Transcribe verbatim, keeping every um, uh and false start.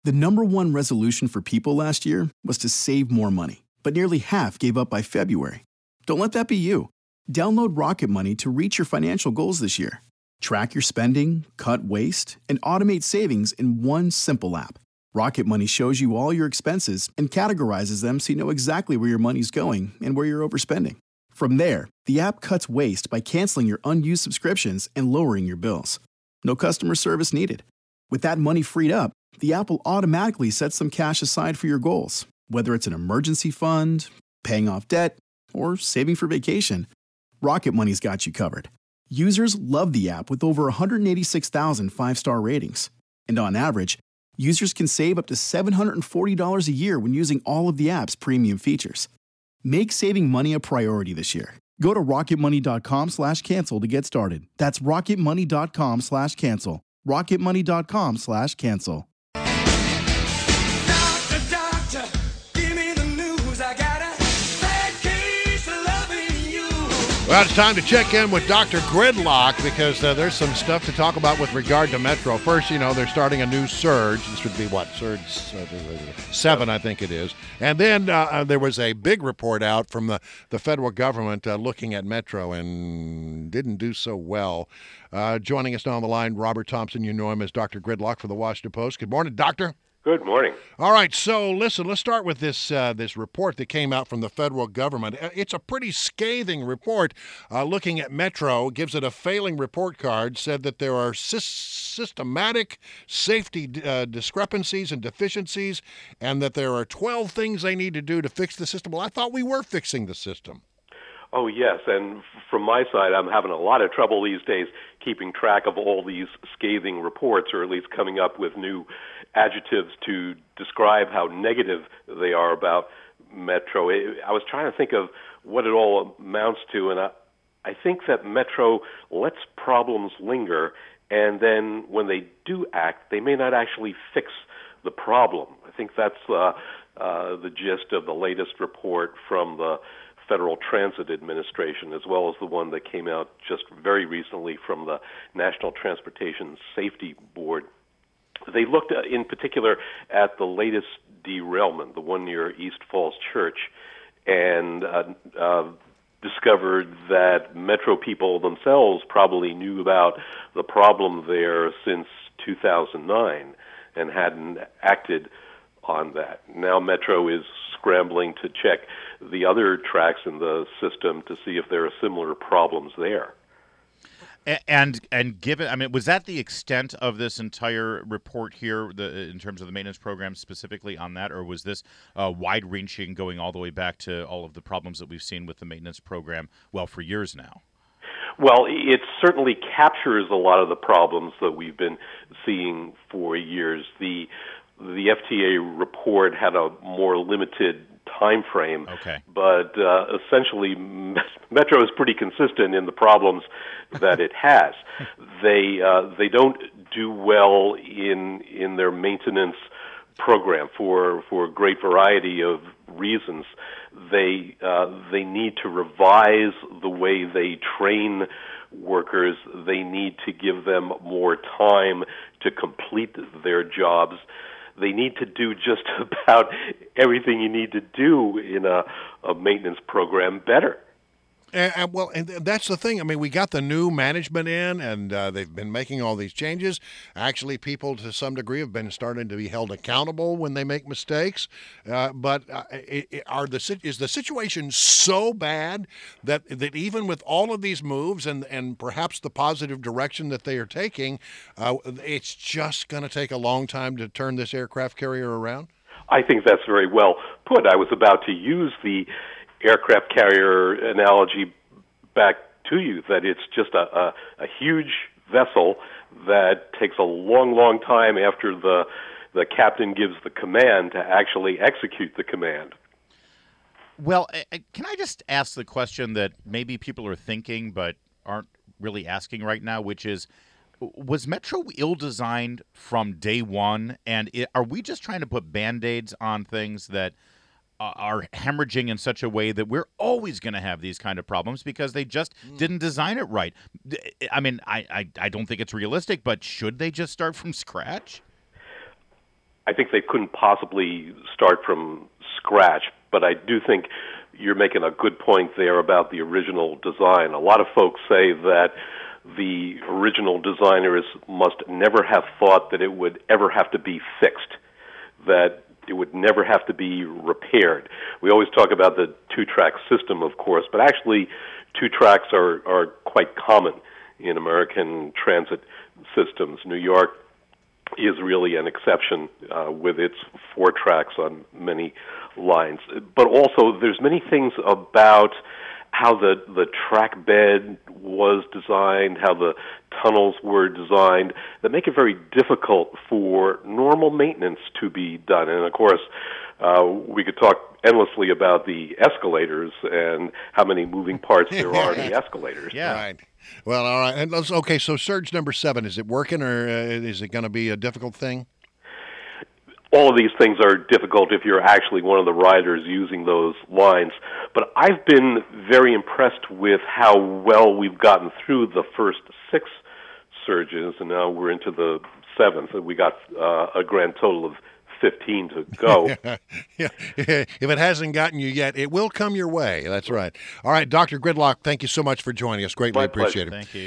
The number one resolution for people last year was to save more money, but nearly half gave up by February. Don't let that be you. Download Rocket Money to reach your financial goals this year. Track your spending, cut waste, and automate savings in one simple app. Rocket Money shows you all your expenses and categorizes them so you know exactly where your money's going and where you're overspending. From there, the app cuts waste by canceling your unused subscriptions and lowering your bills. No customer service needed. With that money freed up, the app will automatically set some cash aside for your goals, whether it's an emergency fund, paying off debt, or saving for vacation. Rocket Money's got you covered. Users love the app with over one hundred eighty-six thousand five-star ratings. And on average, users can save up to seven hundred forty dollars a year when using all of the app's premium features. Make saving money a priority this year. Go to rocketmoney.com slash cancel to get started. That's rocketmoney.com slash cancel. rocketmoney.com slash cancel. Doctor, doctor, give me the news. I got a bad case of loving you. Well, it's time to check in with Doctor Gridlock because uh, there's some stuff to talk about with regard to Metro. First, you know, they're starting a new surge. This would be what? Surge uh, seven, I think it is. And then uh, there was a big report out from the, the federal government uh, looking at Metro and didn't do so well. Uh, joining us now on the line, Robert Thompson. You know him as Doctor Gridlock for the Washington Post. Good morning, Doctor. Good morning. All right, so listen, let's start with this uh, this report that came out from the federal government. It's a pretty scathing report uh, looking at Metro. It gives it a failing report card, said that there are sy- systematic safety uh, discrepancies and deficiencies, and that there are twelve things they need to do to fix the system. Well, I thought we were fixing the system. Oh, yes, and from my side, I'm having a lot of trouble these days keeping track of all these scathing reports, or at least coming up with new adjectives to describe how negative they are about Metro. I was trying to think of what it all amounts to, and I, I think that Metro lets problems linger, and then when they do act, they may not actually fix the problem. I think that's uh, uh, the gist of the latest report from the Federal Transit Administration, as well as the one that came out just very recently from the National Transportation Safety Board. They looked uh, in particular at the latest derailment, the one near East Falls Church, and uh, uh, discovered that Metro people themselves probably knew about the problem there since two thousand nine and hadn't acted on that. Now Metro is scrambling to check the other tracks in the system to see if there are similar problems there. And and given, I mean, was that the extent of this entire report here, the, in terms of the maintenance program specifically on that, or was this uh, wide-reaching, going all the way back to all of the problems that we've seen with the maintenance program, well, for years now? Well, it certainly captures a lot of the problems that we've been seeing for years. The the F T A report had a more limited time frame, okay. but uh, essentially Metro is pretty consistent in the problems that it has. they uh, they don't do well in in their maintenance program for for a great variety of reasons. They uh, they need to revise the way they train workers. They need to give them more time to complete their jobs. They need to do just about everything you need to do in a, a maintenance program better. And, and well, and that's the thing. I mean, we got the new management in, and uh, they've been making all these changes. Actually, people to some degree have been starting to be held accountable when they make mistakes. Uh, but uh, it, are the is the situation so bad that that even with all of these moves and and perhaps the positive direction that they are taking, uh, it's just going to take a long time to turn this aircraft carrier around? I think that's very well put. I was about to use the aircraft carrier analogy back to you, that it's just a, a, a huge vessel that takes a long, long time after the the captain gives the command to actually execute the command. Well, can I just ask the question that maybe people are thinking but aren't really asking right now, which is, was Metro ill-designed from day one? And it, are we just trying to put Band-Aids on things that are hemorrhaging in such a way that we're always going to have these kind of problems because they just mm. didn't design it right? I mean, I, I, I don't think it's realistic, but should they just start from scratch? I think they couldn't possibly start from scratch, but I do think you're making a good point there about the original design. A lot of folks say that the original designers must never have thought that it would ever have to be fixed, that it would never have to be repaired. We always talk about the two-track system, of course, but actually two tracks are, are quite common in American transit systems. New York is really an exception uh, with its four tracks on many lines. But also, there's many things about how the, the track bed was designed, how the tunnels were designed, that make it very difficult for normal maintenance to be done. And, of course, uh, we could talk endlessly about the escalators and how many moving parts there are in the escalators. Yeah. Right. Well, all right. And let's, okay, so surge number seven, is it working, or uh, is it going to be a difficult thing? All of these things are difficult if you're actually one of the riders using those lines. But I've been very impressed with how well we've gotten through the first six surges, and now we're into the seventh, and we got uh, a grand total of fifteen to go. yeah. yeah. If it hasn't gotten you yet, it will come your way. That's right. All right, Doctor Gridlock, thank you so much for joining us. Greatly My appreciate pleasure. it. Thank you.